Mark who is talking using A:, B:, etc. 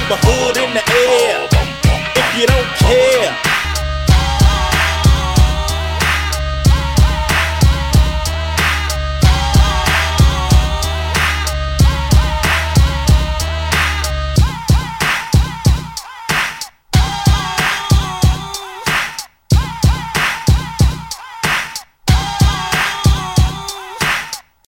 A: my hood in the air. If you don't